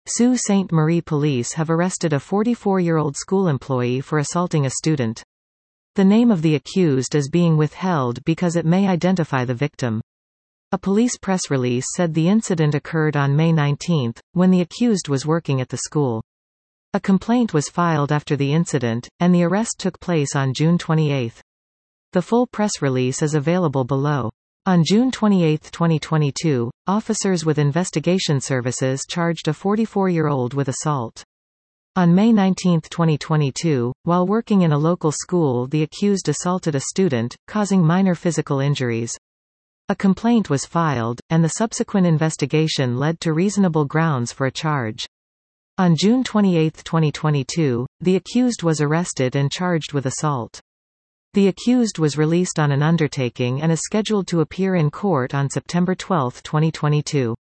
Sault Ste. Marie police have arrested a 44-year-old school employee for assaulting a student. The name of the accused is being withheld because it may identify the victim. A police press release said the incident occurred on May 19, when the accused was working at the school. A complaint was filed after the incident, and the arrest took place on June 28. The full press release is available below. On June 28, 2022, officers with investigation services charged a 44-year-old with assault. On May 19, 2022, while working in a local school, the accused assaulted a student, causing minor physical injuries. A complaint was filed, and the subsequent investigation led to reasonable grounds for a charge. On June 28, 2022, the accused was arrested and charged with assault. The accused was released on an undertaking and is scheduled to appear in court on September 12, 2022.